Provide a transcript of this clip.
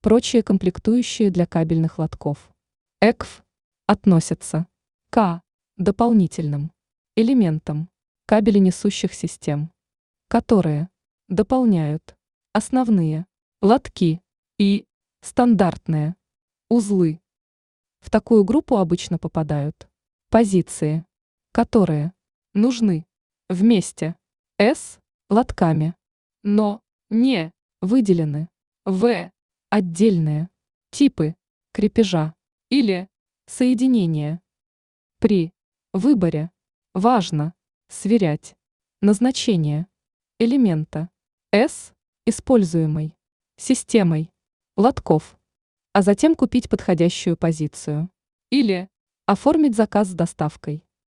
Прочие комплектующие для кабельных лотков. ЭКФ относятся к дополнительным элементам кабеленесущих систем, которые дополняют основные лотки и стандартные узлы. В такую группу обычно попадают позиции, которые нужны вместе с лотками, но не выделены в отдельные типы крепежа или соединения. При выборе важно сверять назначение элемента с используемой системой лотков, а затем купить подходящую позицию или оформить заказ с доставкой.